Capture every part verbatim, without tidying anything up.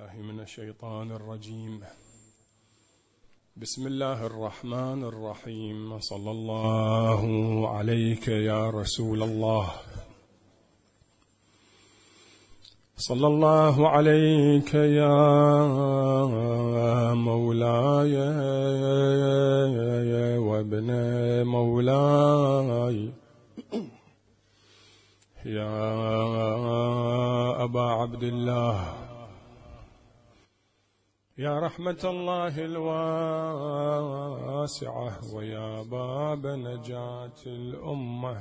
بالله من الشيطان الرجيم. بسم الله الرحمن الرحيم. صلى الله عليك يا رسول الله، صلى الله عليك يا مولاي وابن مولاي يا أبا عبد الله، يا رحمة الله الواسعة ويا باب نجاة الأمة.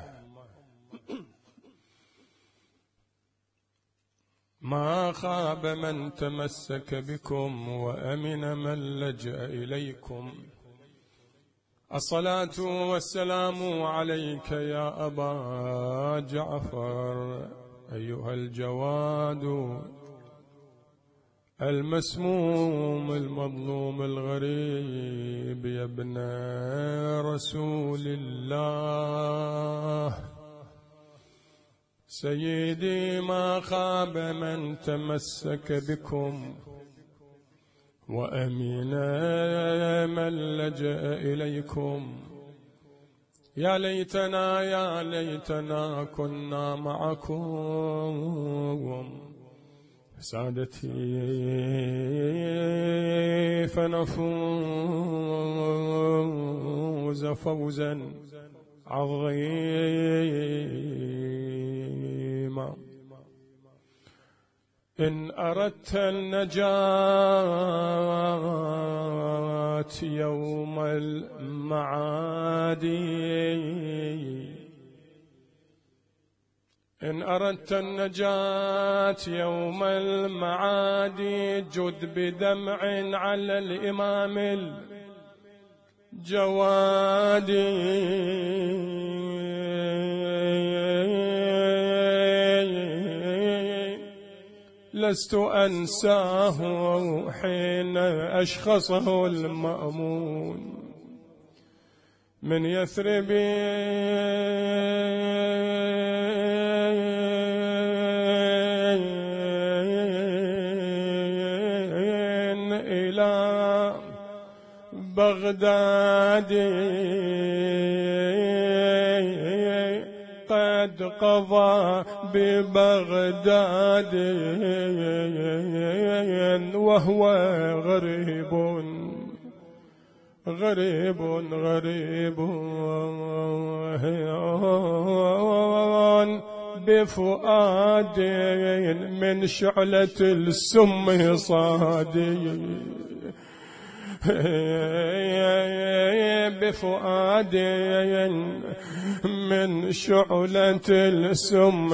ما خاب من تمسك بكم وأمن من لجأ إليكم. الصلاة والسلام عليك يا أبا جعفر أيها الجواد المسموم المظلوم الغريب يا ابن رسول الله. سيدي ما خاب من تمسك بكم وأمين من لجأ إليكم. يا ليتنا يا ليتنا كنا معكم سادتي فنفوز فوزا عظيما. إن أردت النجاة يوم المعاد، إن أردت النجاة يوم المعاد جد بدمع على الإمام الجواد. لست أنساه حين أشخصه المأمون من يثرب إلى بغداد. قد قضى ببغداد وهو غريب غريب غريب بفؤاد من شعلة السم صادي. بفؤاد من شعلة السم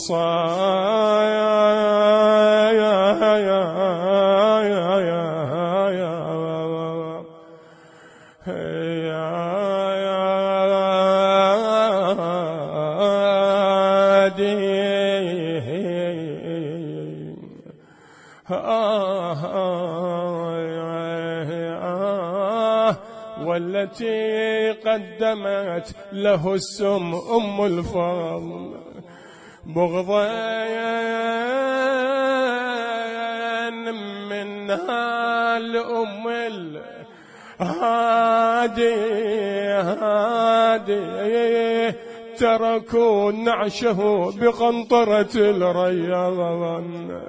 والتي قدمت له السم أم الفضل بغضا منها الأم الهادي هادي. تركوا نعشه بقنطرة الريان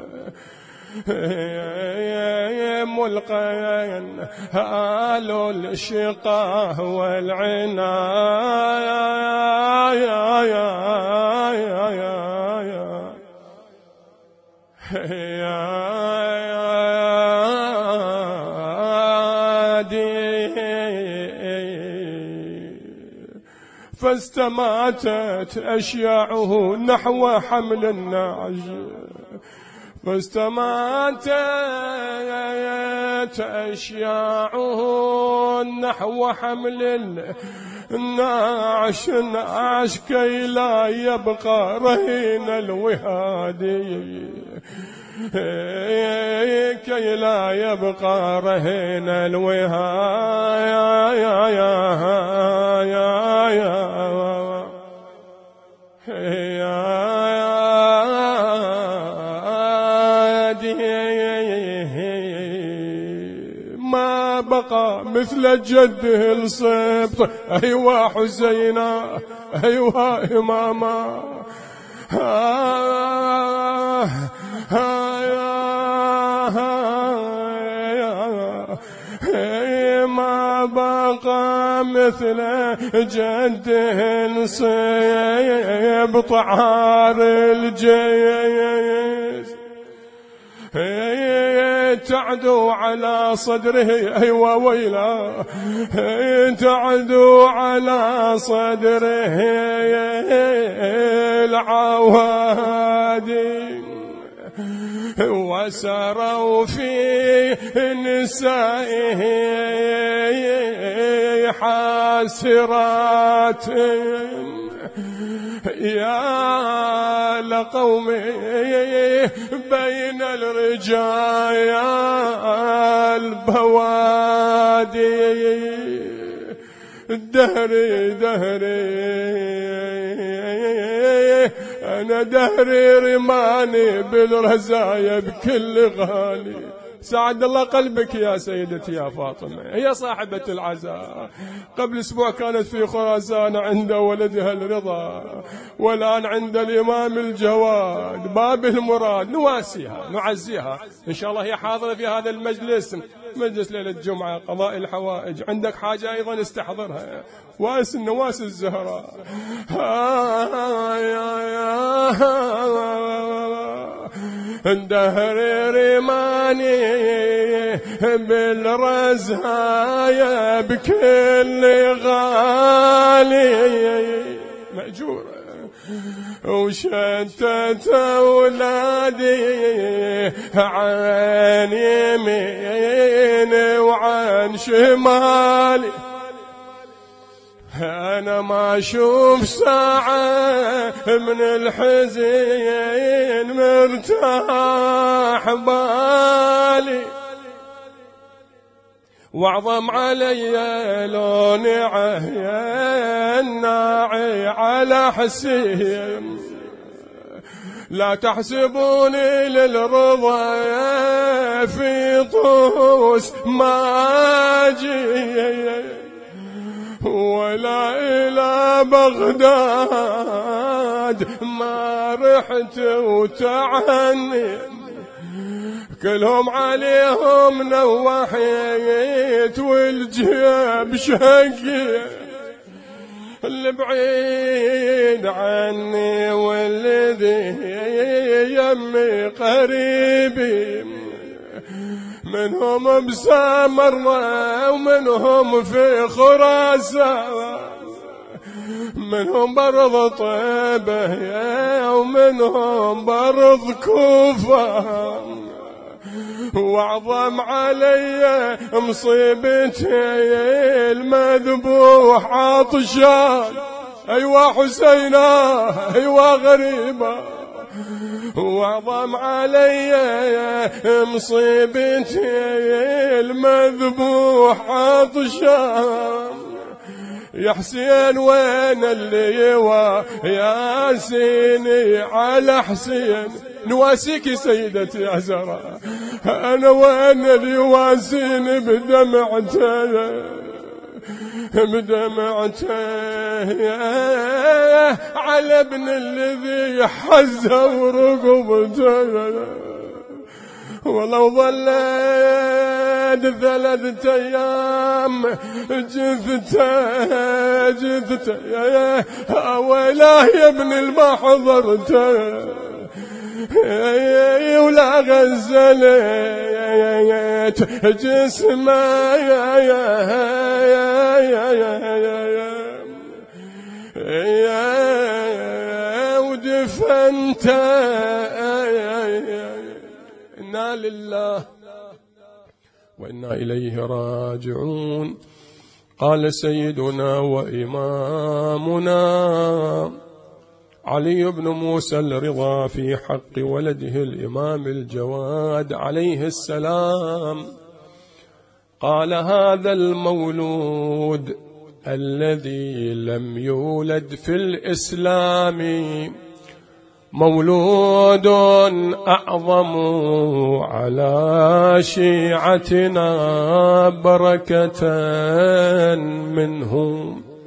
ملقيا آل الشقاء والعناية. فاستماتت أشياعه نحو حمل النعج. فاستماتت أشياعه نحو حمل النعش نعش كي لا يبقى رهين الوهادي كي لا يبقى رهين الوهادي. بقى مثل جده الصبط. أيوة حسينا أيوة إماما آه ما بقى مثل جده الصبط عار الجيش تعدو على صدره أيوة ويلا تعدو على صدره العوادي وسروا في نسائه حاسرات يا لقومي بين الرجال بوادي دهري دهري أنا دهري رماني بالرزايا بكل غالي. سعد الله قلبك يا سيدتي يا فاطمة، هي صاحبة العزاء، قبل أسبوع كانت في خراسان عند ولدها الرضا، والآن عند الإمام الجواد باب المراد. نواسيها نعزيها إن شاء الله، هي حاضرة في هذا المجلس، مجلس ليلة الجمعة قضاء الحوائج. عندك حاجة أيضا استحضرها، واس النواس الزهراء دهر رماني بالرزايا بكل غالي مأجور وشتت أولادي عن يمين وعن شمالي. أنا ما أشوف ساعة من الحزين مرتاح بالي، واعظم علي لوني عهيان ناعي على حسين. لا تحسبوني للرضا في طوس ما أجي، ولا إلى بغداد ما رحت وتعني، كلهم عليهم نوحيت والجيب شقي، اللي بعيد عني والذي يمي قريبي، منهم بسامرة ومنهم في خراسان، منهم برض طيبة ومنهم برض كوفة. واعظم علي مصيبتي المذبوح عطشان، أيوة حسينا أيوة غريبة. واعظم علي مصيبتي المذبوح عطشان، يا حسين وين اللي يوا ياسيني على حسين. نواسيك سيدتي يا زهراء، أنا وين اللي يواسيني بدمعته بدمعته على ابن الذي حزه رقبته. ولو ظلت ثلاثة أيام جثته جثته ولا يا ابن الما حضرته، ولا غزلت جسمه يا يا يا ودفنت. إنا لله وإنا إليه راجعون. قال سيدنا وإمامنا علي بن موسى الرضا في حق ولده الإمام الجواد عليه السلام، قال: هذا المولود الذي لم يولد في الإسلام مولود أعظم على شيعتنا بركة منه.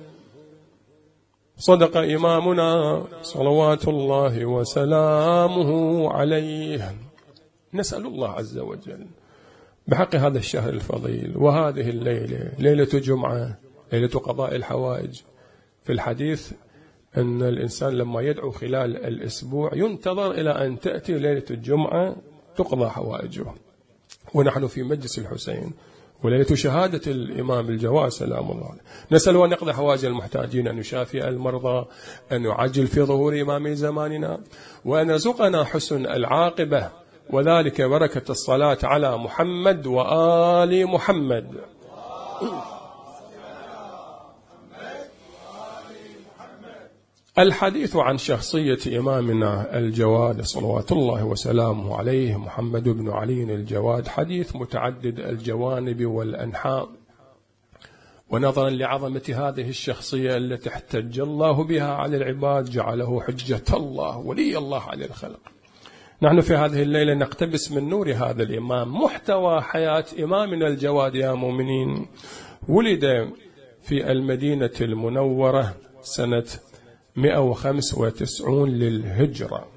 صدق إمامنا صلوات الله وسلامه عليه. نسأل الله عز وجل بحق هذا الشهر الفضيل وهذه الليلة، ليلة جمعة، ليلة قضاء الحوائج. في الحديث أن الإنسان لما يدعو خلال الأسبوع ينتظر إلى أن تأتي ليلة الجمعة تقضى حوائجه، ونحن في مجلس الحسين وليلة شهادة الإمام الجواد سلام الله عليه. نسأل أن يقضي حوائج المحتاجين، أن يشافي المرضى، أن يعجل في ظهور إمام زماننا، وأن يرزقنا حسن العاقبة، وذلك بركة الصلاة على محمد وآل محمد. الحديث عن شخصية إمامنا الجواد صلوات الله وسلامه عليه محمد بن علي الجواد حديث متعدد الجوانب والأنحاء، ونظرا لعظمة هذه الشخصية التي احتج الله بها على العباد جعله حجة الله ولي الله على الخلق. نحن في هذه الليلة نقتبس من نور هذا الإمام. محتوى حياة إمامنا الجواد يا مؤمنين: ولد في المدينة المنورة سنة مئة وخمسة وتسعين للهجرة،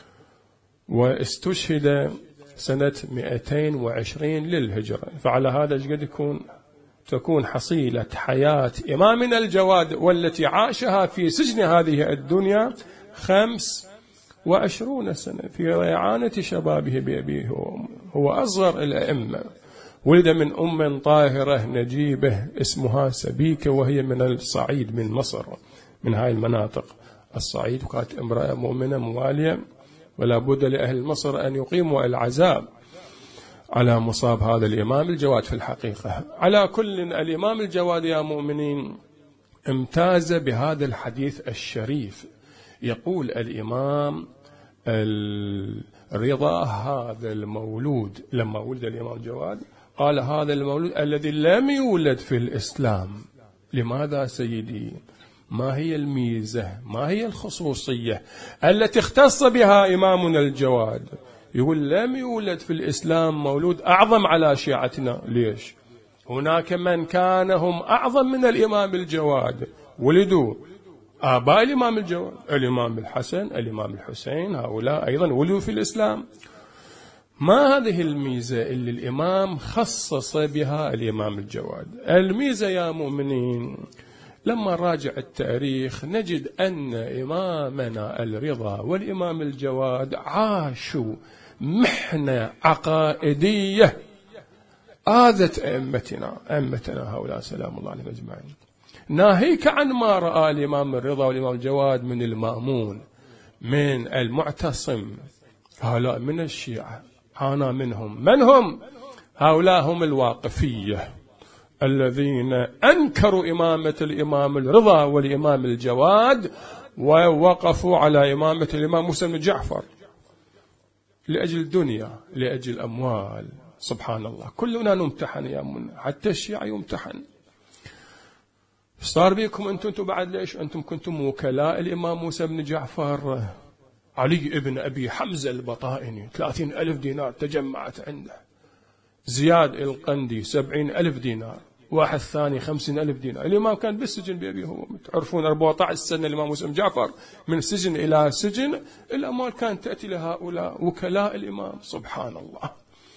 واستشهد سنة مئتين وعشرين للهجرة. فعلى هذا قد يكون تكون حصيلة حياة إمامنا الجواد والتي عاشها في سجن هذه الدنيا خمس وعشرون سنة في ريعانة شبابه بأبيه وأمه. هو أصغر الأئمة، ولد من أم طاهرة نجيبة اسمها سبيكة، وهي من الصعيد من مصر، من هاي المناطق الصعيد، وكانت امرأة مؤمنة موالية، ولا بد لأهل مصر أن يقيموا العزاء على مصاب هذا الإمام الجواد. في الحقيقة على كل، الإمام الجواد يا مؤمنين امتاز بهذا الحديث الشريف. يقول الإمام الرضا: هذا المولود، لما ولد الإمام الجواد قال: هذا المولود الذي لم يولد في الإسلام. لماذا سيدي؟ ما هي الميزة، ما هي الخصوصية التي اختص بها إمامنا الجواد؟ يقول: لم يولد في الإسلام مولود أعظم على شيعتنا. ليش؟ هناك من كان هم أعظم من الإمام الجواد، ولدوا آباء الإمام الجواد، الإمام الحسن، الإمام الحسين، هؤلاء أيضا ولدوا في الإسلام. ما هذه الميزة اللي الإمام خصص بها الإمام الجواد؟ الميزة يا مؤمنين لما راجع التاريخ نجد أن إمامنا الرضا والإمام الجواد عاشوا محنة عقائدية آذت أئمتنا أئمتنا هؤلاء سلام الله عليهم أجمعين، ناهيك عن ما رأى الإمام الرضا والإمام الجواد من المأمون، من المعتصم. هؤلاء من الشيعة عانى منهم. من هم؟ هؤلاء هم الواقفية الذين أنكروا إمامة الإمام الرضا والإمام الجواد، ووقفوا على إمامة الإمام موسى بن جعفر لأجل الدنيا، لأجل الأموال. سبحان الله، كلنا نمتحن يا من، حتى الشيعة يمتحن. صار بيكم أنتم أنتم بعد ليش؟ أنتم كنتم وكلاء الإمام موسى بن جعفر. علي ابن أبي حمزة البطائني ثلاثين ألف دينار تجمعت عنده، زياد القندي سبعين ألف دينار، واحد ثاني خمسين ألف دينار. الإمام كان بالسجن بأبيه هو، تعرفون أربعة عشر سنة الإمام موسى بن جعفر من سجن إلى سجن، الأموال كانت تأتي لهؤلاء وكلاء الإمام. سبحان الله،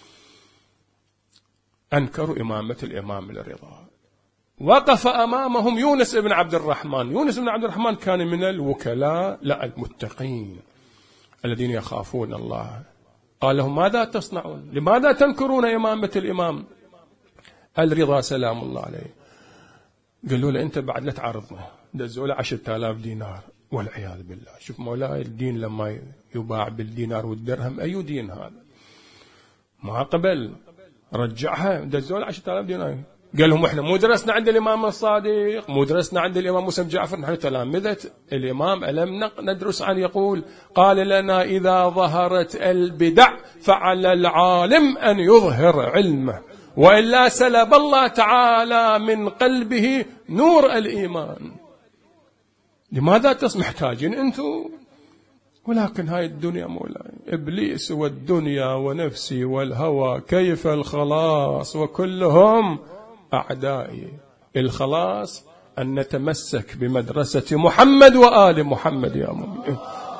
أنكروا إمامة الإمام الرضا. وقف أمامهم يونس بن عبد الرحمن. يونس بن عبد الرحمن كان من الوكلاء، لا المتقين الذين يخافون الله. قال لهم: ماذا تصنعون؟ لماذا تنكرون إمامة الإمام الرضا سلام الله عليه؟ قالوا له: أنت بعد لا تعرضنا. دزوا له عشرة آلاف دينار والعياذ بالله. شوف مولاي، الدين لما يباع بالدينار والدرهم أي دين هذا؟ ما قبل رجعها، دزوا له عشرة آلاف دينار. قال لهم: احنا مو درسنا عند الإمام الصادق، مو درسنا عند الإمام موسى بن جعفر، نحن تلامذة الإمام، ألم ندرس عن يقول: قال لنا: إذا ظهرت البدع فعلى العالم أن يظهر علمه، وإلا سلب الله تعالى من قلبه نور الإيمان. لماذا تص محتاجين أنتم؟ ولكن هاي الدنيا مولاي، إبليس والدنيا ونفسي والهوى، كيف الخلاص وكلهم أعدائي. الخلاص أن نتمسك بمدرسة محمد وآل محمد يا مؤمن.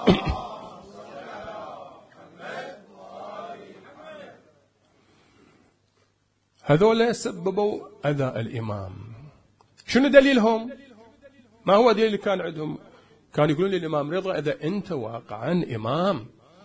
هذول سببوا أذى الإمام. شنو دليلهم؟ ما هو دليل اللي كان عندهم؟ كانوا يقولون للإمام رضا إذا أنت واقعا إمام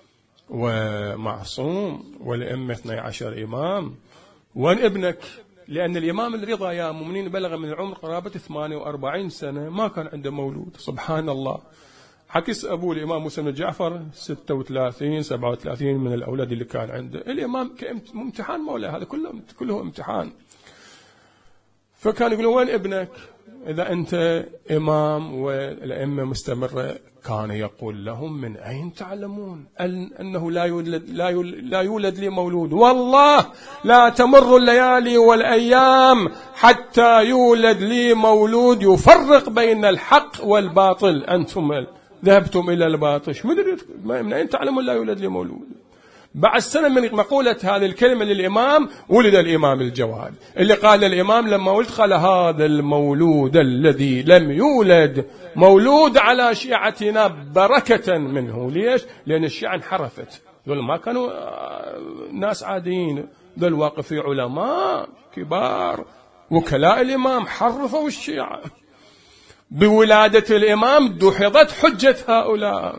ومعصوم والأئمة اثني عشر إمام، وين ابنك؟ لأن الإمام الرضا يا مؤمنين بلغ من العمر قرابة ثمانية وأربعين سنة، ما كان عنده مولود. سبحان الله. عكس أبوه الإمام موسى بن جعفر ستة وثلاثين سبعة وثلاثين من الأولاد اللي كان عنده. الإمام كامتحان مولاي، هذا كله كله امتحان. فكان يقولون وين ابنك إذا أنت إمام والأئمة مستمرة؟ كان يقول لهم من أين تعلمون أنه لا يولد, لا يولد, لا يولد لي مولود؟ والله لا تمر الليالي والأيام حتى يولد لي مولود يفرق بين الحق والباطل. أنتم ذهبتم إلى الباطل، من أين تعلمون لا يولد لي مولود؟ بعد سنة من مقولة هذه الكلمة للإمام ولد الإمام الجواد، اللي قال الإمام لما ولد قال هذا المولود الذي لم يولد مولود على شيعتنا بركة منه. ليش؟ لأن الشيعة انحرفت، ذول ما كانوا ناس عاديين، ذول واقفي علماء كبار وكلاء الإمام، حرفوا الشيعة. بولادة الإمام دحضت حجة هؤلاء.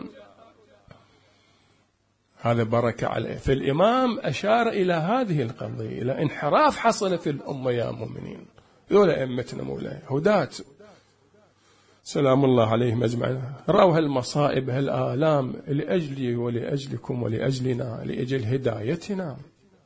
هذا بركة عليه. فالإمام أشار إلى هذه القضية، إلى انحراف حصل في الأمة يا مؤمنين. ذولا أئمتنا مولاي هداة سلام الله عليهم أجمعين، رأوا هالمصائب هالآلام لأجلي ولأجلكم ولأجلنا، لأجل هدايتنا.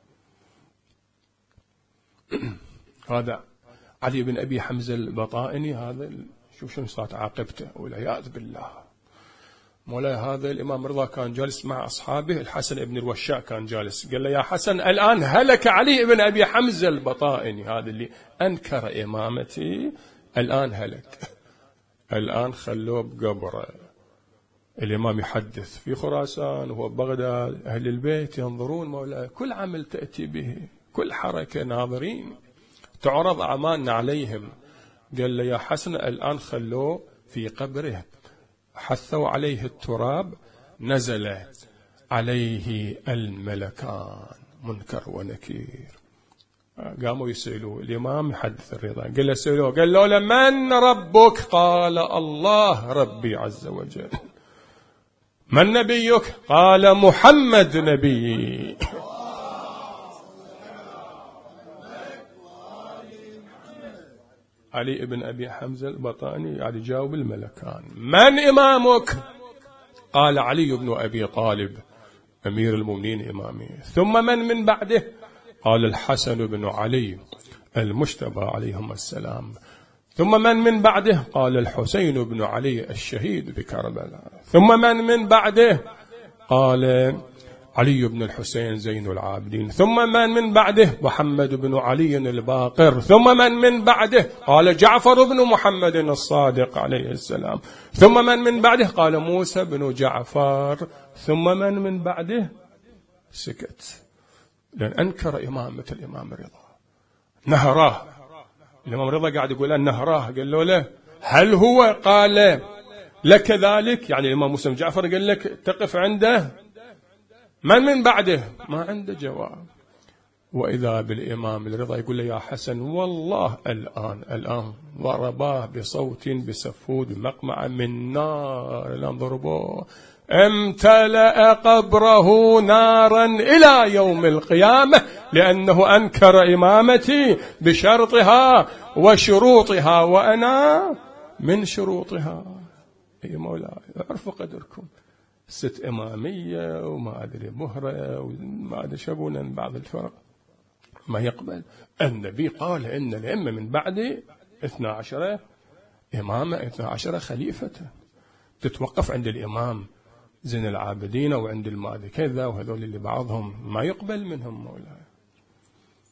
هذا علي بن أبي حمزة البطائني، هذا شوف شنو صارت عاقبته والعياذ بالله. مولاي هذا الإمام رضا كان جالس مع أصحابه، الحسن بن الوشاء كان جالس، قال له يا حسن الآن هلك علي بن أبي حمزة البطائني، هذا اللي أنكر إمامتي الآن هلك، الآن خلوه بقبره. الإمام يحدث في خراسان وهو بغداد، أهل البيت ينظرون مولاي، كل عمل تأتي به، كل حركة ناظرين، تعرض أعمالنا عليهم. قال له يا حسن الآن خلوه في قبره. حثوا عليه التراب، نزل عليه الملكان منكر ونكير. قاموا يسألوه، الإمام يحدث الرضا، قال له سألوه، قال له من ربك؟ قال الله ربي عز وجل. من نبيك؟ قال محمد نبي. علي بن أبي حمزة البطاني يعني جاوب الملكان. من إمامك؟ قال علي بن أبي طالب أمير المؤمنين إمامي. ثم من من بعده؟ قال الحسن بن علي المجتبى عليهم السلام. ثم من من بعده؟ قال الحسين بن علي الشهيد بكربلاء. ثم من من بعده؟ قال علي بن الحسين زين العابدين. ثم من من بعده؟ محمد بن علي الباقر. ثم من من بعده؟ قال جعفر بن محمد الصادق عليه السلام. ثم من من بعده؟ قال موسى بن جعفر. ثم من من بعده؟ سكت، لأن أنكر إمامة الإمام رضا، نهراه. الإمام رضا قاعد يقول أن نهراه، قال له له هل هو قال لك ذلك؟ يعني الإمام موسى بن جعفر قال لك تقف عنده؟ من من بعده؟ ما عنده جواب. وإذا بالإمام الرضا يقول له يا حسن والله الآن الآن ضرباه بصوت بسفود مقمع من نار، الآن ضربوه امتلأ قبره نارا إلى يوم القيامة، لأنه أنكر إمامتي بشرطها وشروطها، وأنا من شروطها. يا مولاي اعرفوا قدركم. ست إمامية وما أدري مهرة وما أدري شابونا من بعض الفرق ما يقبل. النبي قال إن الأئمة من بعد اثنا عشر إمامة، اثنا عشر خليفة، تتوقف عند الإمام زين العابدين وعند الماضي كذا، وهذول اللي بعضهم ما يقبل منهم مولاي.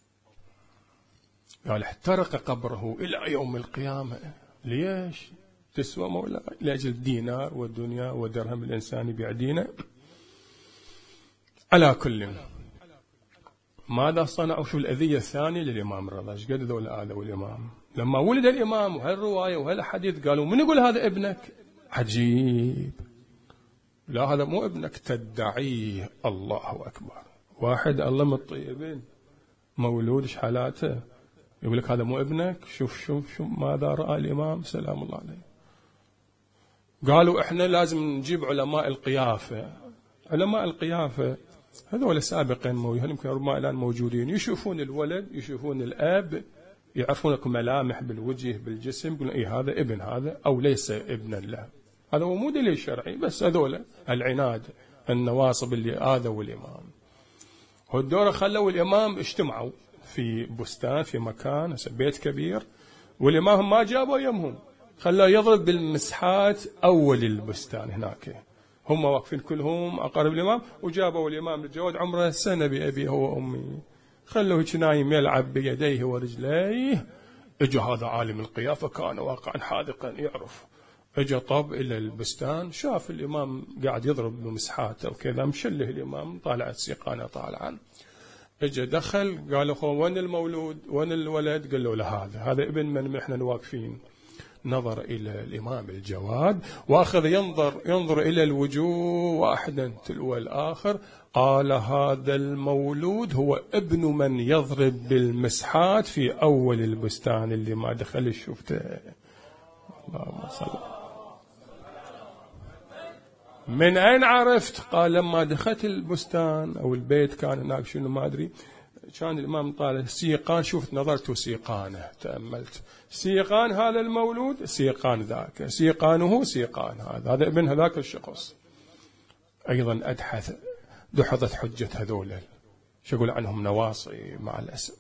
قال احترق قبره إلى يوم القيامة. ليش؟ تسوى مولاي لأجل الدينار والدنيا والدرهم الإنسان يبيع دينه. على كل ماذا صنعوا؟ شو الأذية الثانية للإمام الرضا؟ ايش قد ذول آذوا الإمام لما ولد الإمام؟ وهالرواية وهالحديث قالوا من يقول هذا ابنك؟ عجيب، لا هذا مو ابنك، تدعيه. الله أكبر. واحد الله من الطيبين مولود ايش حالاته، يقول لك هذا مو ابنك؟ شوف شوف شوف ماذا رأى الإمام سلام الله عليه. قالوا احنا لازم نجيب علماء القيافة. علماء القيافة هذول سابقا يمكن ربما الآن موجودين، يشوفون الولد يشوفون الأب يعرفون لكم ملامح بالوجه بالجسم، يقولون إيه هذا ابن هذا أو ليس ابنا له. هذا هو مو دليل شرعي، بس هذول العناد النواصب اللي آذوا الإمام. والدورة خلوا الإمام اجتمعوا في بستان في مكان بيت كبير، والإمام ما جابوا يمهم، خلاه يضرب بالمسحات أول البستان هناك. هم واقفين كلهم أقارب الإمام، وجابوا الإمام الجواد عمره سنة بأبيه وأمي، خلوه نايم يلعب بيديه ورجليه. اجى هذا عالم القيافة كان واقعا حاذقا يعرف، اجى طب إلى البستان، شاف الإمام قاعد يضرب بمسحاته وكذا، مشله الإمام طالعت سيقانة طالعا. اجى دخل قال له وين المولود وين الولد؟ قال له لا هذا هذا ابن من احنا واقفين. نظر إلى الإمام الجواد وأخذ ينظر ينظر إلى الوجوه واحدا تلو الآخر، قال هذا المولود هو ابن من يضرب بالمسحات في أول البستان اللي ما دخل شفته. اللهم صل. من أين عرفت؟ قال لما دخلت البستان أو البيت كان هناك شنو ما أدري، كان الإمام طالع سيقان، شفت نظرت سيقانه، تأملت سيقان هذا المولود سيقان ذاك، سيقانه سيقان هذا، هذا ابن هذاك الشخص. أيضا أدحث دحضت حجة هذول شو أقول عنهم نواصي مع الأسف.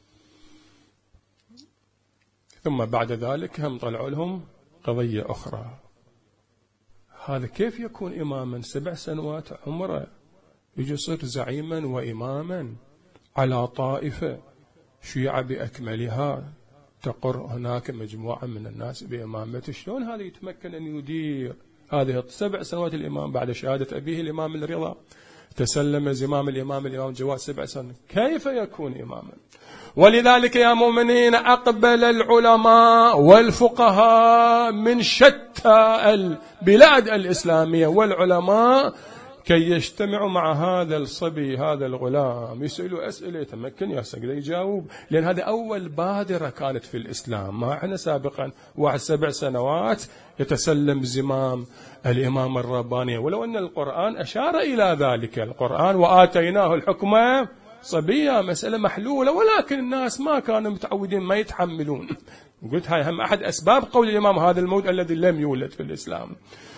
ثم بعد ذلك هم طلعوا لهم قضية أخرى، هذا كيف يكون إماما سبع سنوات عمره يجي يصير زعيما وإماما على طائفة شيعة بأكملها تقر هناك مجموعة من الناس بإمامته، شلون هذا يتمكن أن يدير هذه سبع سنوات الإمام بعد شهادة أبيه الإمام الرضا؟ تسلم زمام الإمام الإمام جواد سبع سنوات، كيف يكون إماما؟ ولذلك يا مؤمنين أقبل العلماء والفقهاء من شتى البلاد الإسلامية والعلماء كي يجتمعوا مع هذا الصبي هذا الغلام، يسألوا أسئلة يتمكن يقدر يجاوب، لأن هذا أول بادرة كانت في الإسلام. ما احنا سابقا واحد سبع سنوات يتسلم زمام الإمام الرباني، ولو أن القرآن أشار إلى ذلك، القرآن وآتيناه الحكمة صبية، مسألة محلولة، ولكن الناس ما كانوا متعودين ما يتحملون. قلت هاي هم أحد أسباب قول الإمام هذا الموت الذي لم يولد في الإسلام.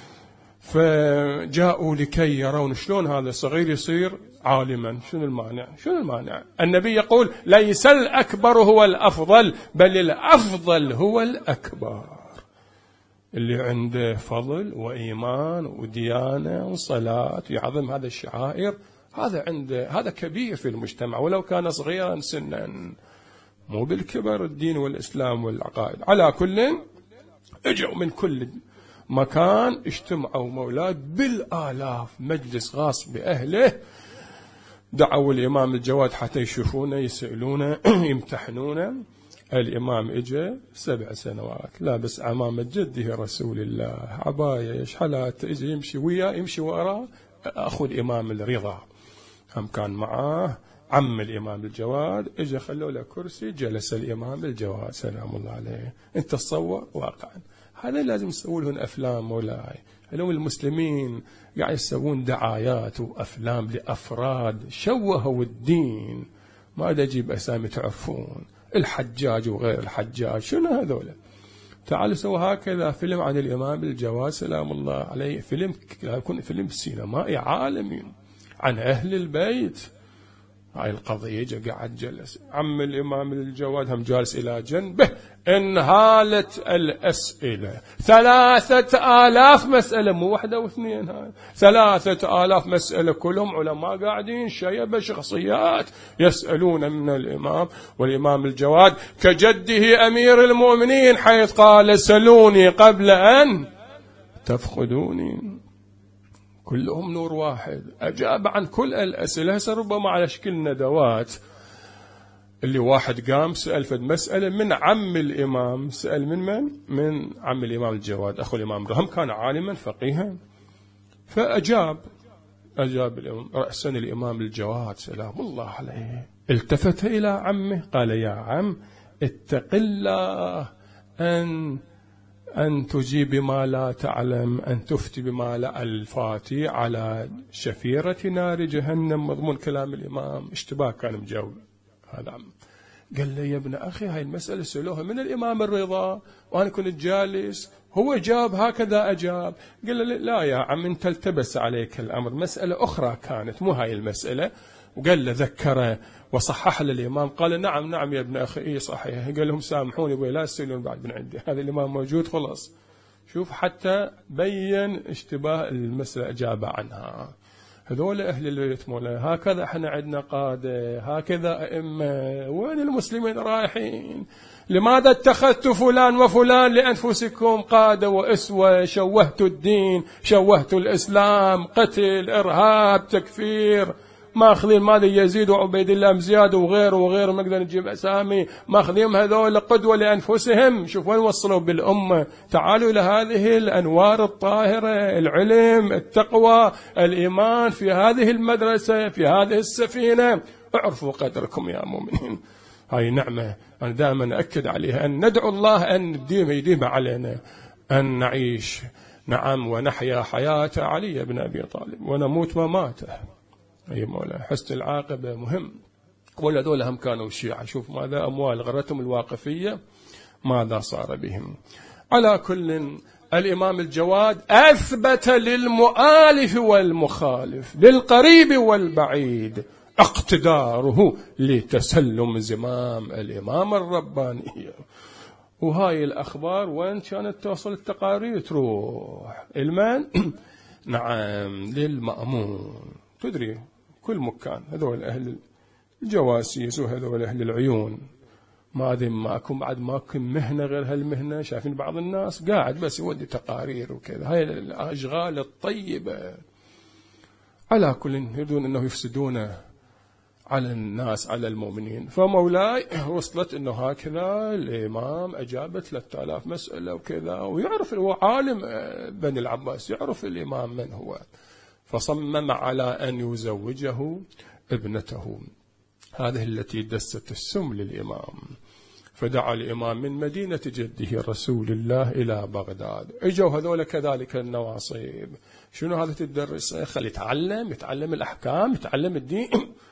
فجاءوا لكي يرون شلون هذا الصغير يصير عالما. شنو المانع؟ شنو المانع؟ النبي يقول ليس الأكبر هو الأفضل بل الأفضل هو الأكبر. اللي عنده فضل وإيمان وديانة وصلاة يعظم هذا الشعائر، هذا عنده هذا كبير في المجتمع ولو كان صغيرا سنا، مو بالكبر الدين والإسلام والعقائد. على كل اجوا من كل مكان اجتمعوا مولاي بالآلاف، مجلس خاص بأهله، دعوا الإمام الجواد حتى يشوفونه يسألونه يمتحنونه. الإمام إجا سبع سنوات لابس عمامة جده رسول الله، عباية ايش حالات، إجا يمشي وياه يمشي وراه أخو الإمام الرضا، هم كان معاه عم الإمام الجواد، إجا خلوا له كرسي جلس الإمام الجواد سلام الله عليه. أنت تصور واقعا هذا لازم يسوون لهم أفلام مولاي. اليوم المسلمين قاعد يسوون دعايات وأفلام لأفراد شوهوا الدين، ما أدري أجيب أسامي تعرفون، الحجاج وغير الحجاج، شنو هذول؟ تعالوا سووا هكذا فيلم عن الإمام الجواد سلام الله عليه، فيلم يكون فيلم سينمائي عالمي عن أهل البيت، هاي القضية. جا قاعد جلس عم الإمام الجواد هم جالس إلى جنبه. انهالت الأسئلة، ثلاثة آلاف مسألة، مو واحدة واثنين، هاي ثلاثة آلاف مسألة، كلهم علماء قاعدين شيبة شخصيات يسألون من الإمام. والإمام الجواد كجده أمير المؤمنين حيث قال سلوني قبل أن تفقدوني. كلهم نور واحد، أجاب عن كل الأسئلة. هسه ربما على شكل ندوات، اللي واحد قام سأل فد مسألة من عم الإمام، سأل من من؟ من عم الإمام الجواد أخو الإمام، هم كان عالما فقيها، فأجاب أجاب الإمام. رأسا الإمام الجواد سلام الله عليه التفت إلى عمه قال يا عم اتق الله أن أن تجيب بما لا تعلم، أن تفتي بما لا. الفاتي على شفيرة نار جهنم، مضمون كلام الإمام. اشتباه كان مجاوب هذا عم. قال لي يا ابن أخي هاي المسألة سألوها من الإمام الرضا وأنا كنت جالس، هو جاب هكذا أجاب. قال لي لا يا عم انت التبس عليك الأمر، مسألة أخرى كانت مو هاي المسألة. وقال له ذكره وصحح للإمام. قال نعم نعم يا ابن أخي إيه صحيح. قال لهم سامحوني بي لا تسألون بعد من عندي، هذا الإمام موجود خلاص. شوف حتى بين اشتباه المسألة أجاب عنها. هذول أهل البيت مولانا، هكذا احنا عندنا قادة، هكذا أئمة. وين المسلمين رايحين؟ لماذا اتخذت فلان وفلان لأنفسكم قادة وأسوة؟ شوهت الدين، شوهت الإسلام، قتل، إرهاب، تكفير، ماخذين ماذا يزيد وعبيد الله زياد وغيره وغيره، ما نقدر نجيب أسامي، ماخذين هذول قدوة لأنفسهم. شوف وين وصلوا بالأمة. تعالوا إلى هذه الأنوار الطاهرة، العلم، التقوى، الإيمان في هذه المدرسة، في هذه السفينة. اعرفوا قدركم يا مؤمنين. هاي نعمة أنا دائما أكد عليها، أن ندعو الله أن يديم يديم علينا، أن نعيش نعم ونحيا حياة علي بن أبي طالب ونموت مماته. أي مولا حسن العاقبة مهم. ولا دول هم كانوا شيعة. شوف ماذا أموال غرتهم الواقفية، ماذا صار بهم. على كل الإمام الجواد أثبت للمؤالف والمخالف، للقريب والبعيد، اقتداره لتسلم زمام الإمام الرباني. وهاي الأخبار وين كانت توصل التقارير؟ تروح المن نعم للمأمون. تدري كل مكان هذول أهل الجواسيس وهذول أهل العيون، ما ذي ماكم بعد ماكم مهنة غير هالمهنة. شايفين بعض الناس قاعد بس يودي تقارير وكذا، هاي الأشغال الطيبة. على كل يريدون أنه يفسدون على الناس، على المؤمنين. فمولاي وصلت أنه هكذا الإمام أجابت ثلاثة آلاف مسألة وكذا، ويعرف هو عالم بني العباس، يعرف الإمام من هو. فصمم على أن يزوجه ابنته، هذه التي دست السم للإمام. فدعا الإمام من مدينة جده رسول الله إلى بغداد. اجوا هذول كذلك النواصب. شنو هذا تدرس؟ خلي يتعلم يتعلم الأحكام، يتعلم الدين.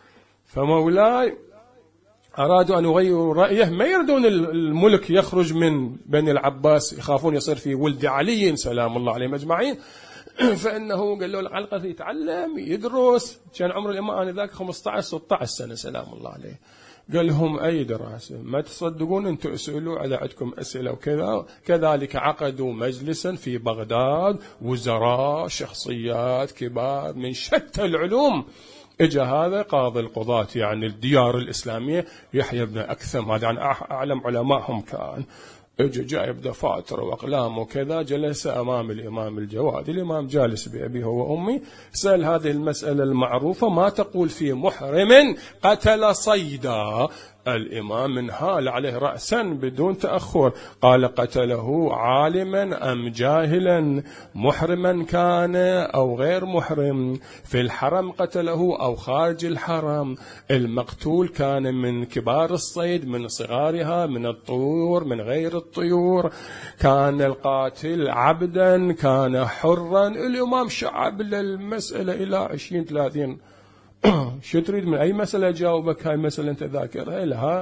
فمولاي أرادوا أن يغيروا رأيه، ما يردون الملك يخرج من بني العباس، يخافون يصير في ولد علي سلام الله عليهم أجمعين. فإنه قال له العلقة يتعلم يدرس. كان عمر الإمام ذاك خمسة عشر ستة عشر سنة سلام الله عليه. قال لهم أي دراسة ما تصدقون أنتم اسألوا على عندكم أسئلة وكذا. كذلك عقدوا مجلسا في بغداد، وزراء شخصيات كبار من شتى العلوم. اجا هذا قاضي القضاة يعني الديار الإسلامية يحيى بن أكثم، هذا يعني أعلم علمائهم كان. اجى جايب دفاتر واقلام وكذا، جلس امام الامام الجواد. الامام جالس بابيه وامي، سال هذه المساله المعروفه: ما تقول في محرم قتل صيدا؟ الامام انهال عليه راسا بدون تاخر، قال: قتله عالما ام جاهلا؟ محرما كان او غير محرم؟ في الحرم قتله او خارج الحرم؟ المقتول كان من كبار الصيد، من صغارها، من الطيور، من غير الطيور؟ كان القاتل عبدا كان حرا؟ الامام شعب للمساله الى عشرين ثلاثين. شو تريد من أي مسألة جاوبك؟ هاي مسألة أنت ذاكرها لها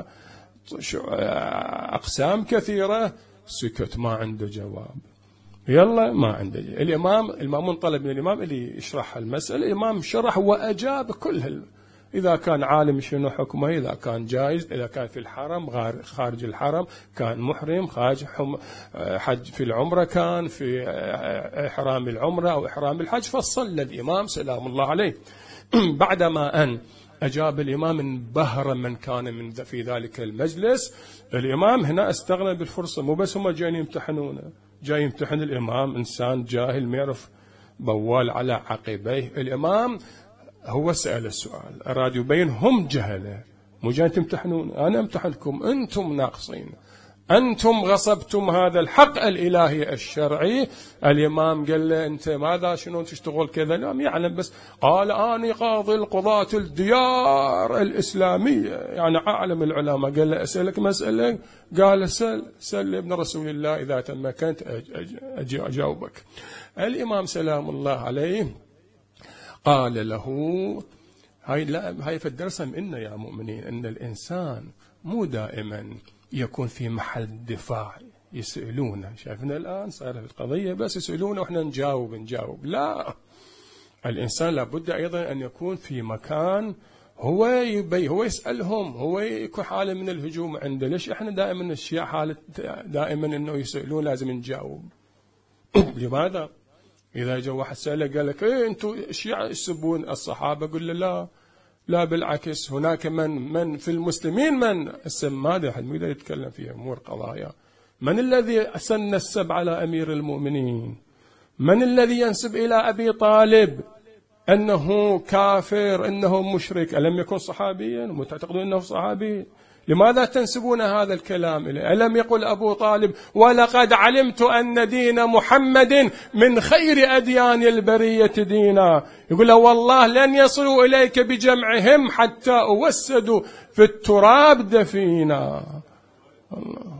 أقسام كثيرة. سكت، ما عنده جواب. يلا ما عنده. الإمام المأمون طلب من الإمام اللي يشرح المسألة، الإمام شرح وأجاب كل هال إذا كان عالم شنو حكمه، إذا كان جائز، إذا كان في الحرم خارج الحرم، كان محرم خارج حج في العمرة، كان في إحرام العمرة أو إحرام الحج. فصل الإمام سلام الله عليه. بعدما أن أجاب الإمام انبهر من كان من في ذلك المجلس. الإمام هنا استغنى بالفرصة، مو بس هم جايين يمتحنونه، جاي يمتحن الإمام إنسان جاهل ما يعرف بوال على عقبيه. الإمام هو سأل السؤال، أراد يبين هم جهلة، مو جايين تمتحنون، أنا امتحنكم، أنتم ناقصين، أنتم غصبتم هذا الحق الإلهي الشرعي. الإمام قال له أنت ماذا شنو تشتغل كذا؟ لا يعلم، بس قال أنا قاضي القضاة الديار الإسلامية، يعني عالم العلماء. قال له أسألك مسألة؟ قال سل سل ابن رسول الله، إذا تمكنت أجي أجاوبك. الإمام سلام الله عليه قال له هاي لا هاي في الدرس منا يا مؤمنين، أن الإنسان مو دائما يكون في محل دفاع يسألونه. شايفنا الآن صار في القضية بس يسألونه وإحنا نجاوب نجاوب، لا، الإنسان لابد أيضا أن يكون في مكان هو يبي هو يسألهم، هو يكون حالة من الهجوم عنده. ليش إحنا دائما الشيعة حالة دائما إنه يسألون لازم نجاوب؟ لماذا؟ إذا جاء واحد سأله قال لك إيه أنتوا الشيعة يسبون الصحابة، قل له لا لا بالعكس، هناك من من في المسلمين من السم ماذا حد يقدر يتكلم في أمور قضايا. من الذي سن السب على أمير المؤمنين؟ من الذي ينسب إلى أبي طالب أنه كافر أنه مشرك؟ ألم يكن صحابيا؟ وتعتقدون أنه صحابي؟ لماذا تنسبون هذا الكلام إليه؟ ألم يقل أبو طالب ولقد علمت أن دين محمد من خير أديان البرية دينا؟ يقول له والله لن يصلوا إليك بجمعهم حتى أوسدوا في التراب دفينا. الله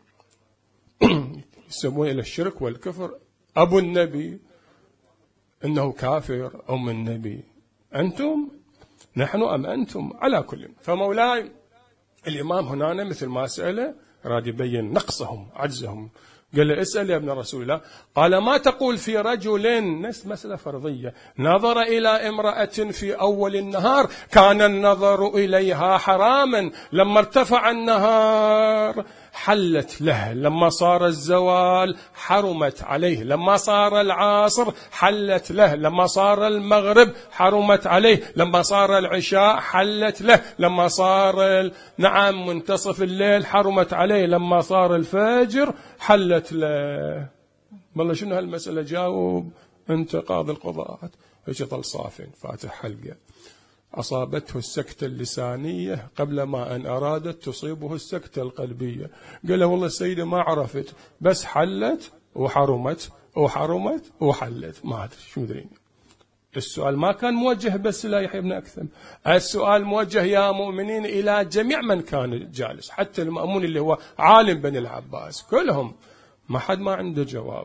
يسمون إلى الشرك والكفر أبو النبي إنه كافر، أم النبي أنتم نحن أم أنتم؟ على كل. فمولاي الإمام هنا مثل ما سأله راد يبين نقصهم عجزهم. قال له اسأل يا ابن رسول الله. قال ما تقول في رجل، نفس مسألة فرضية، نظر إلى امرأة في أول النهار كان النظر إليها حراما، لما ارتفع النهار حلت له، لما صار الزوال حرمت عليه، لما صار العصر حلت له، لما صار المغرب حرمت عليه، لما صار العشاء حلت له، لما صار نعم منتصف الليل حرمت عليه، لما صار الفجر حلت له. والله شنو هالمسألة؟ جاوب أنت قاضي القضاة. ايش ظل صافن فاتح حلقة، أصابته السكتة اللسانية قبل ما أن أرادت تصيبه السكتة القلبية. قال له والله السيدة ما عرفت، بس حلت وحرمت وحرمت وحلت، ما أدري شو مدرين. السؤال ما كان موجه بس لا يحيى بن أكثم، السؤال موجه يا مؤمنين إلى جميع من كان جالس، حتى المأمون اللي هو عالم بن العباس كلهم ما حد ما عنده جواب.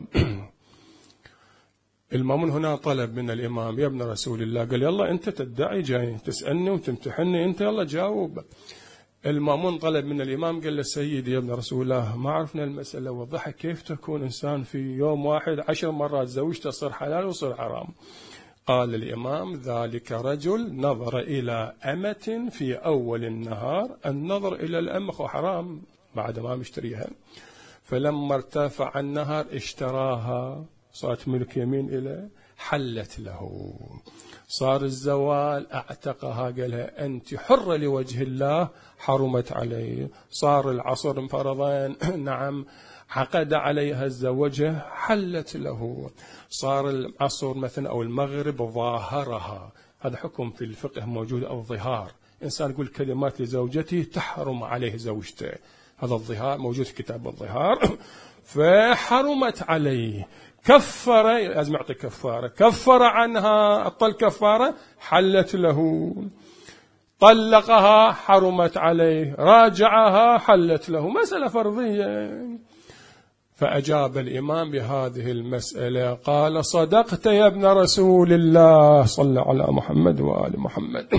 المأمون هنا طلب من الإمام يا ابن رسول الله، قال يلا أنت تدعي جاي تسألني وتمتحني، أنت يلا جاوب. المأمون طلب من الإمام قال له سيدي يا ابن رسول الله ما عرفنا المسألة وضحك، كيف تكون إنسان في يوم واحد عشر مرات زوجته تصير حلال وصير حرام؟ قال الإمام ذلك رجل نظر إلى أمة في أول النهار، النظر إلى الأمة حرام بعد ما مشتريها، فلما ارتفع النهار اشتراها صارت ملك يمين إليه حلت له، صار الزوال اعتقها قالها أنت حرة لوجه الله حرمت عليه، صار العصر انفرضين نعم عقد عليها الزوجة حلت له، صار العصر مثلا أو المغرب ظاهرها، هذا حكم في الفقه موجود الظهار، إنسان يقول كلمات لزوجته تحرم عليه زوجته، هذا الظهار موجود في كتاب الظهار. فحرمت عليه، كفر لازم يعطي كفارة، كفر عنها الطل كفارة حلت له، طلقها حرمت عليه، راجعها حلت له، مسألة فرضية. فأجاب الإمام بهذه المسألة قال صدقت يا ابن رسول الله، صلى على محمد وآل محمد.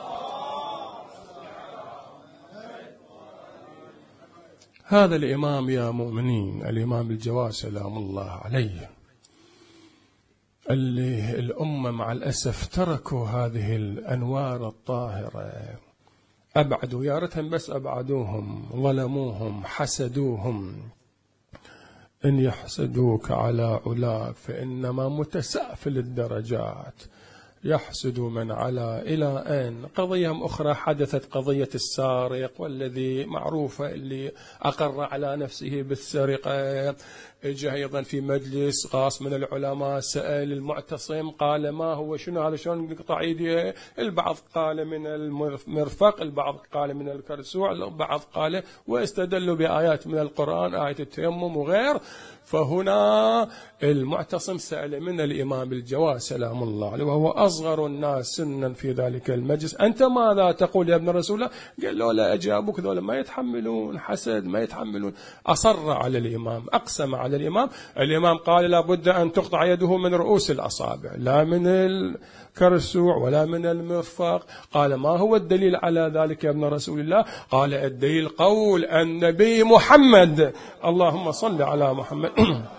هذا الإمام يا مؤمنين الإمام الجواد سلام الله عليه، اللي الأمة مع الأسف تركوا هذه الأنوار الطاهرة، أبعدوا، يا ريتهم بس أبعدوهم، ظلموهم، حسدوهم. إن يحسدوك على علاك فإنما متسافل الدرجات، يحسد من علا إلى أين. قضية أخرى حدثت، قضية السارق والذي معروفة اللي أقر على نفسه بالسرقة. جاء أيضا في مجلس خاص من العلماء سأل المعتصم قال ما هو شنو هذا شلون نقطع ايديه؟ البعض قال من المرفق، البعض قال من الكرسوع، البعض قال، واستدلوا بآيات من القرآن، آية التيمم وغير. فهنا المعتصم سأل من الإمام الجواد سلام الله عليه وهو أصغر الناس سنا في ذلك المجلس: أنت ماذا تقول يا ابن رسول الله؟ قال له لا أجابك، ذولا ما يتحملون حسد، ما يتحملون. أصر على الإمام، أقسم على الإمام. الإمام قال لابد أن تقطع يده من رؤوس الأصابع، لا من الكرسوع ولا من المرفق. قال ما هو الدليل على ذلك يا ابن رسول الله؟ قال الدليل قول النبي محمد، اللهم صل على محمد،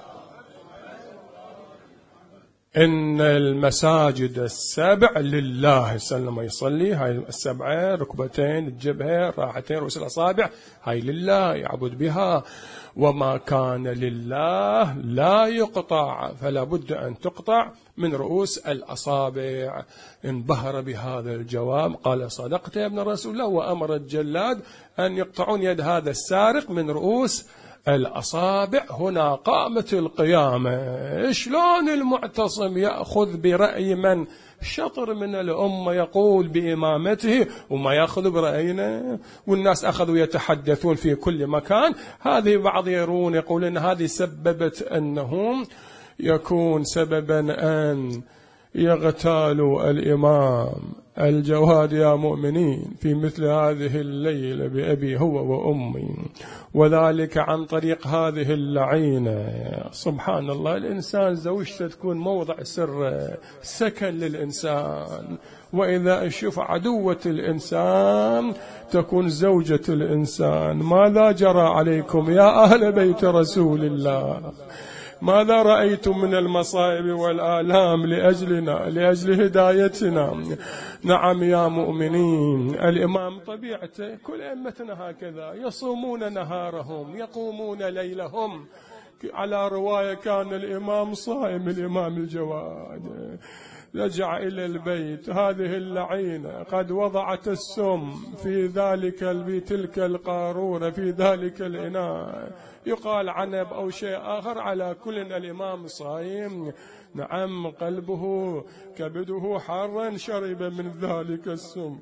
إن المساجد السبع لله. سلم يصلي، هاي السبعة ركبتين، الجبهة، راحتين، رؤوس الأصابع، هاي لله يعبد بها. وما كان لله لا يقطع، فلا بد أن تقطع من رؤوس الأصابع. انبهر بهذا الجواب، قال صدقت يا ابن رسول الله، وأمر الجلاد أن يقطعون يد هذا السارق من رؤوس الأصابع. هنا قامت القيامة. شلون المعتصم يأخذ برأي من شطر من الأمة يقول بإمامته وما يأخذ برأينا؟ والناس أخذوا يتحدثون في كل مكان. هذه بعض يرون يقول إن هذه سببت أنهم يكون سببا أن يغتالوا الإمام الجواد يا مؤمنين في مثل هذه الليلة بأبي هو وأمي، وذلك عن طريق هذه اللعينة. سبحان الله، الإنسان زوجته تكون موضع سر سكن للإنسان، وإذا أشوف عدوة الإنسان تكون زوجة الإنسان. ماذا جرى عليكم يا أهل بيت رسول الله؟ ماذا رأيتم من المصائب والآلام لأجلنا، لأجل هدايتنا؟ نعم يا مؤمنين، الإمام طبيعته، كل أئمتنا هكذا، يصومون نهارهم، يقومون ليلهم. على رواية كان الإمام صائم، الإمام الجواد رجع إلى البيت، هذه اللعينة قد وضعت السم في ذلك في تلك القارورة، في ذلك الإناء، يقال عنب أو شيء آخر. على كل الإمام صايم، نعم، قلبه كبده حارا، شرب من ذلك السم.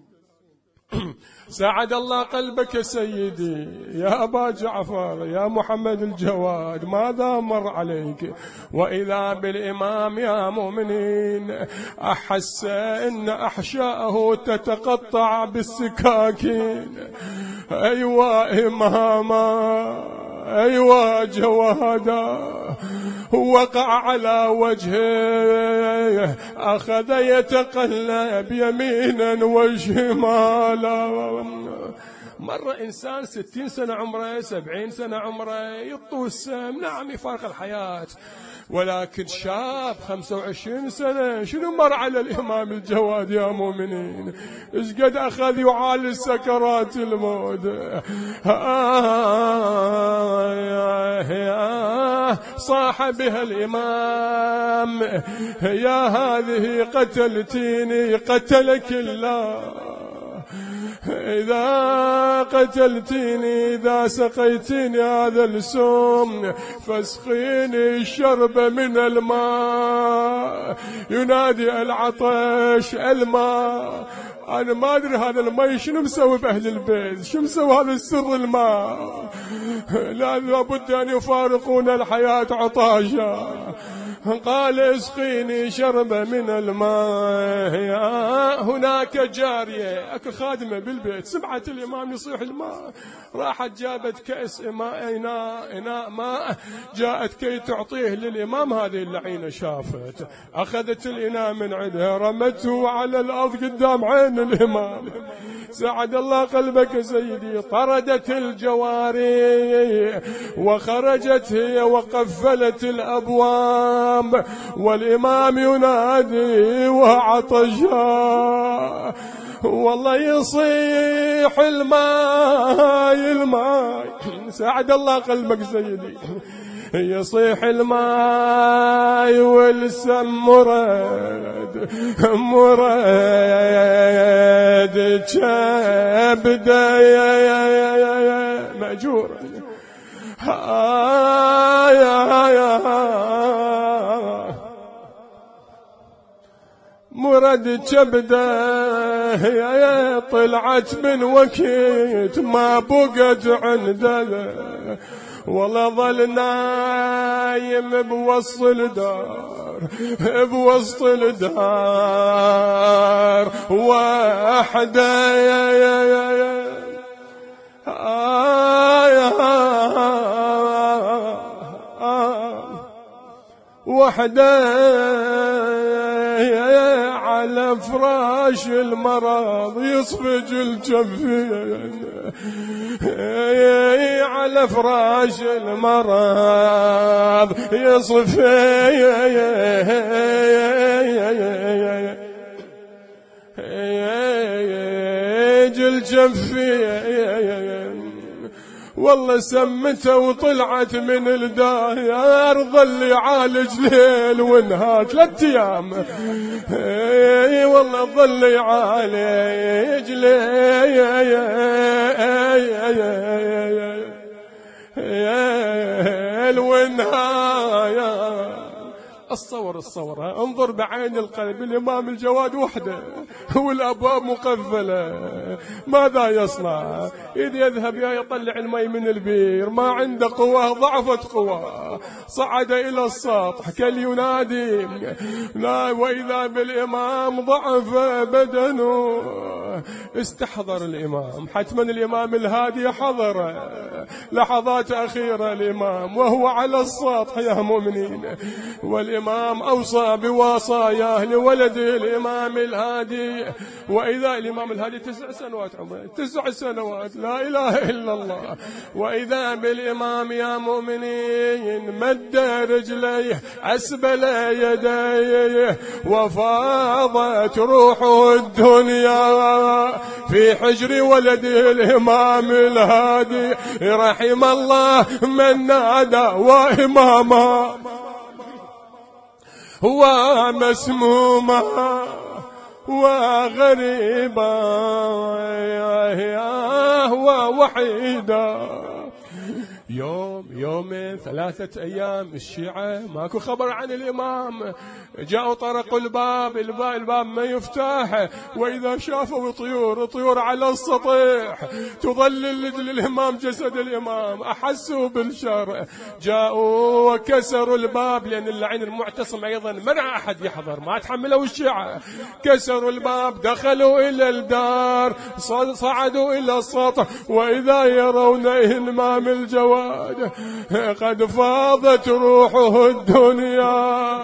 سعد الله قلبك سيدي يا أبا جعفر يا محمد الجواد، ماذا مر عليك؟ وإذا بالإمام يا مؤمنين أحس إن أحشاءه تتقطع بالسكاكين. أيوة إماما، أيوة جوادا، وقع على وجهه، أخذ يتقلب يمينا وشمالا. مرة إنسان ستين سنة عمره، سبعين سنة عمره، يطوس، نعم، يفارق الحياة، ولكن شاب خمسة وعشرين سنة شنو مر على الإمام الجواد يا مؤمنين؟ إيش قد أخذ يعالج سكرات الموت. صاح بها الإمام يا هذه قتلتيني قتلك الله، إذا قتلتيني، إذا سقيتيني هذا السم فاسقيني الشرب من الماء. ينادي العطش الماء. أنا ما أدري هذا الماء شنو مسوي بأهل البيت، شو مسوي هذا السر الماء؟ لابد أن يفارقون الحياة عطاشا. قال اسقيني شرب من الماء. هناك جارية أكل خادمة بالبيت، سمعت الإمام يصيح الماء، راحت جابت كأس ماء، إناء إناء ماء، جاءت كي تعطيه للإمام. هذه اللعينة شافت، أخذت الإناء من عندها، رمته على الأرض قدام عين الإمام. سعد الله قلبك سيدي. طردت الجواري وخرجت هي وقفلت الأبواب الإمام والإمام ينادي وعطشها، والله يصيح الماء الماء. ساعد الله قلبك سيدي. يصيح الماء والسم مراد مراد كبده مأجور. مراد كبده طلعت من وكيت ما بقت عنده، والله ظل نايم بوسط الدار بوسط الدار وحده وحده على فراش المرض يصفج الجفين، على فراش المرض يصفج الجفين. والله سمته وطلعت من الدار، ظل يعالج ليل ونهار ثلاث ايام، اي والله ظل يعالج ليل ونهار. الصور الصورة انظر بعين القلب. الإمام الجواد وحده والأبواب مقفلة، ماذا يصنع؟ إذ يذهب يا يطلع الماء من البير، ما عنده قوة، ضعفت قوة، صعد إلى السطح كي ينادي، لا وإذا بالإمام ضعف بدنه. استحضر الإمام، حتما الإمام الهادي حضر لحظات أخيرة الإمام وهو على السطح يا مؤمنين. والإمام أوصى بوصاياه لولده الإمام الهادي، وإذا الإمام الهادي تسع سنوات عمره، تسع سنوات لا إله إلا الله. وإذا بالإمام يا مؤمنين مد رجليه أسبل يديه وفاضت روحه الدنيا في حجر ولده الإمام الهادي. رحم الله من نادى وإماما ومسموما وغريبا ووحيدا. يوم يومين ثلاثة أيام الشيعة ماكو خبر عن الإمام، جاءوا طرقوا الباب، الباب, الباب ما يفتح، وإذا شافوا طيور طيور على السطح تظلل للإمام جسد الإمام، أحسوا بالشر، جاءوا وكسروا الباب، لأن اللعين المعتصم أيضا منع أحد يحضر، ما تحملوا الشيعة، كسروا الباب، دخلوا إلى الدار، صعدوا إلى السطح، وإذا يرون الإمام الجواد قد فاضت روحه الدنيا.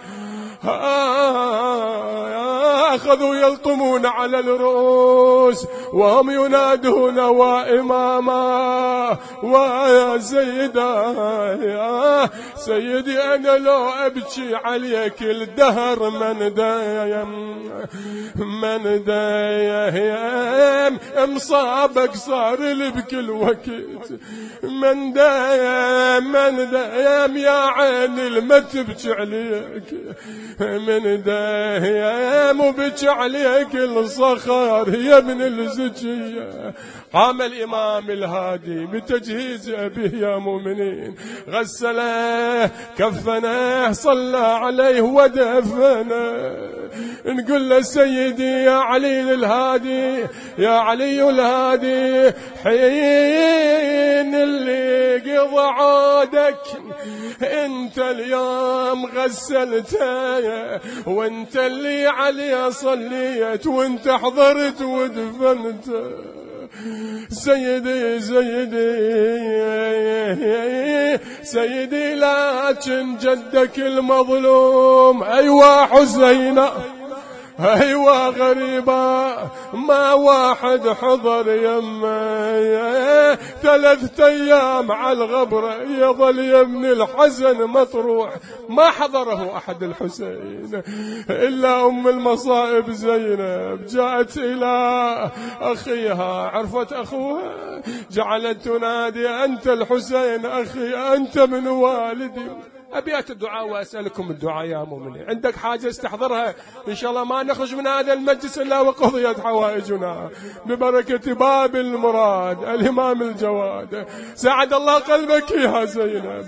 أخذوا يلطمون على الرؤوس وهم ينادون وإماما ويا سيدا يا سيدي أنا لو أبكي عليك الدهر من دايم من دايم مصابك صار لي بكل وقت من دايم من دايم يا عيني الما تبكي عليك من دايم وبكي عليك الصخر يا ابن الزكية. قام الإمام الهادي بتجهيز أبيه يا مؤمنين، غسله كفنه صلى عليه ودفنه. نقول له سيدي يا علي الهادي يا علي الهادي حين اللي قضى عودك انت اليوم غسلته وانت اللي عليه صليت وانت حضرت ودفنت. سيدي سيدي سيدي لكن جدك المظلوم أيوة حسين أيوة غريبة ما واحد حضر يمه ثلاثة أيام على الغبرة يظل يبني الحزن مطروح، ما حضره أحد الحسين إلا أم المصائب زينب. جاءت إلى أخيها، عرفت أخوها، جعلت تنادي أنت الحسين أخي، أنت من والدي. أبيات الدعاء وأسألكم الدعاء يا مؤمنين. عندك حاجة استحضرها، إن شاء الله ما نخرج من هذا المجلس إلا وقضيت حوائجنا ببركة باب المراد الإمام الجواد. سعد الله قلبك يا زينب.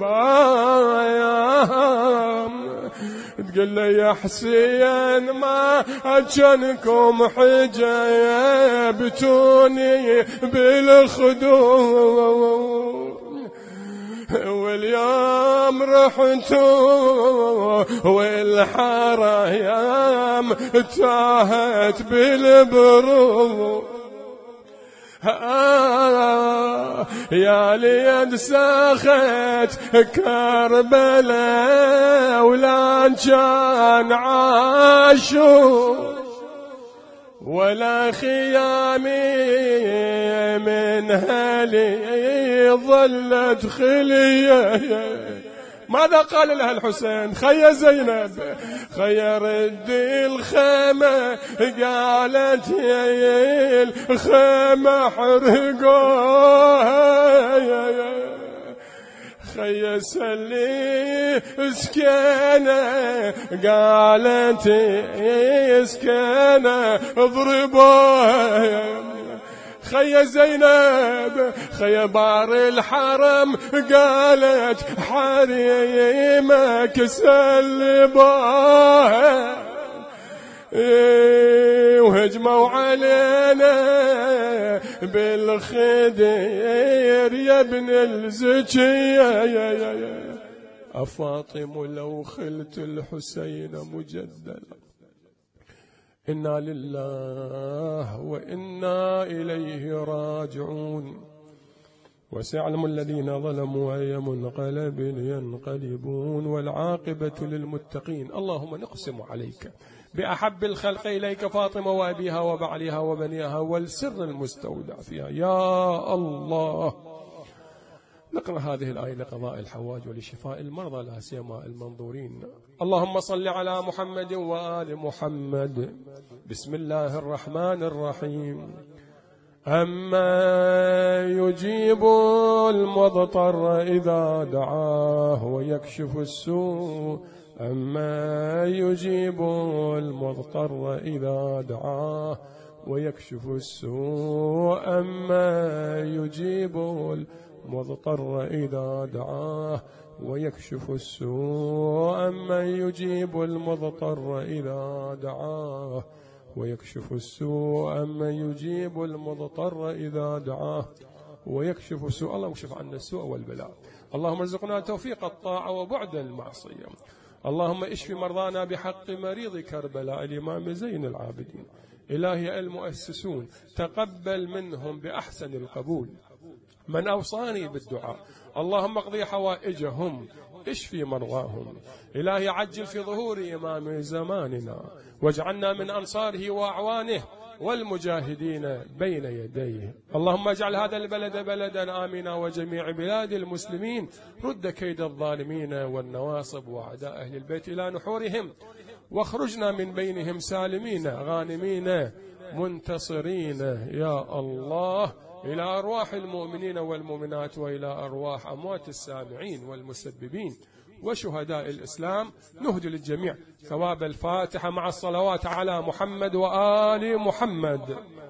تقول لي يا حسين ما أجنكم حجابتوني بالخدود، واليوم رحتوا والحرايم تاهت بالبرود. آه يا ليد ساخت كربلاء ولا كان عاشور، ولا خيامي من هلي ظلت خليه. ماذا قال لها الحسين؟ خي زينب خي ردي الخيمة، قالت يا الخيمة حرقوها، خي سلي سكينة، قالت سكينة اضربوها. خي زينب خي بار الحرم، قالت حريمك سلبوها، وهجموا علينا بالخدير يا ابن الزكية. أفاطم لو خلت الحسين مجدلا، إنا لله وإنا إليه راجعون. وسيعلم الذين ظلموا أي منقلب ينقلبون، والعاقبة للمتقين. اللهم نقسم عليك بأحب الخلق إليك فاطمة وأبيها وبعلها وبنيها والسر المستودع فيها يا الله. نقرأ هذه الآية لقضاء الحوائج ولشفاء المرضى لا سيما المنظورين. اللهم صل على محمد وآل محمد. بسم الله الرحمن الرحيم. أما يجيب المضطر إذا دعاه ويكشف السوء، أما يجيب المضطر إذا دعاه ويكشف السوء، أما يجيب المضطر إذا دعاه ويكشف السوء، أما يجيب المضطر إذا دعاه ويكشف السوء، أما يجيب المضطر إذا دعاه ويكشف السوء. اللهم اكشف عنا السوء والبلاء. اللهم ارزقنا توفيق الطاعة وبعد المعصية. اللهم اشف مرضانا بحق مريض كربلاء الإمام زين العابدين. إلهي المؤسسون تقبل منهم بأحسن القبول من أوصاني بالدعاء. اللهم اقضي حوائجهم، اشفي مرضاهم. إلهي عجل في ظهور إمام زماننا، واجعلنا من أنصاره وأعوانه والمجاهدين بين يديه. اللهم اجعل هذا البلد بلدا آمنا وجميع بلاد المسلمين. رد كيد الظالمين والنواصب وأعداء أهل البيت إلى نحورهم، واخرجنا من بينهم سالمين غانمين منتصرين يا الله. إلى أرواح المؤمنين والمؤمنات، وإلى أرواح أموات السامعين والمسببين وشهداء الإسلام. نهدي للجميع ثواب الفاتحة مع الصلوات على محمد وآل محمد.